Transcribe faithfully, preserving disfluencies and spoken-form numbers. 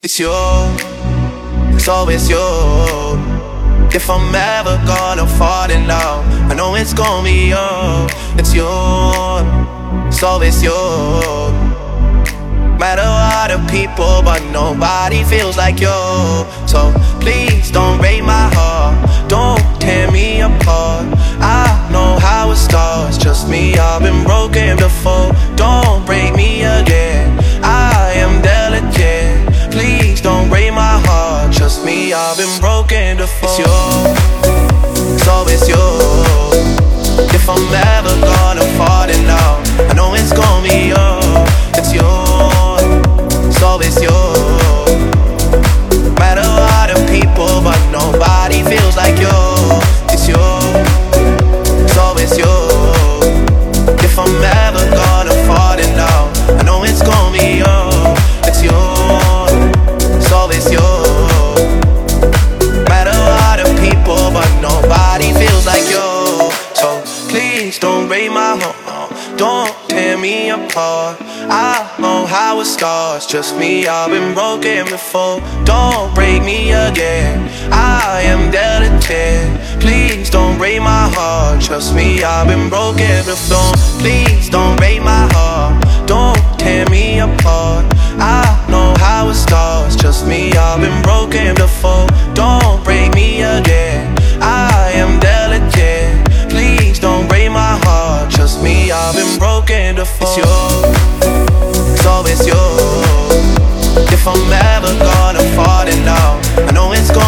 It's you, it's always you. If I'm ever gonna fall in love, I know it's gonna be you. It's you, it's always you. Matter what the people, but nobody feels like you. So please don't break my heart, don't tear me apart. I know how it starts, trust me, I've been broken before. Don't break me again, I am delicate. Please don't break my heart, trust me, I've been broken before. It's you, it's always you. If I'm ever gonna fall in love, I know it's gonna be you. It's you, it's always you. Matter what the people, but nobody feels like you. It's you, it's always you. If I'm ever gonna fall in love, I know it's gonna be you. It's you, it's always you. Matter what the people, but nobody feels like you. So please don't break my heart, don't tear me apart. I know how it starts, trust me, I've been broken before. Don't break me again, I am delicate. Please don't break my heart, trust me, I've been broken before. Please don't break my heart, don't tear me apart. I know how it starts, trust me, I've been broken before. Don't break me again, I am delicate. Please don't break my heart, trust me, I've been broken before. It's you, it's always you. If I'm ever gonna fall in love, I know it's gonna